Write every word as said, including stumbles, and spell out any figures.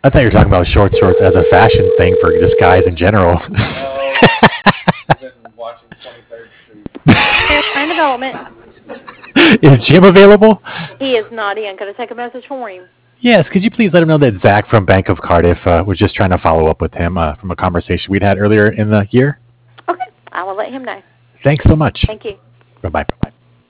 I thought you were talking about short shorts as a fashion thing for just guys in general. No, I've been watching twenty-third Street. Airline development. Is Jim available? He is not in. Could I take a message for him? Yes, could you please let him know that Zach from Bank of Cardiff uh, was just trying to follow up with him uh, from a conversation we'd had earlier in the year? Okay, I will let him know. Thanks so much. Thank you. Bye-bye.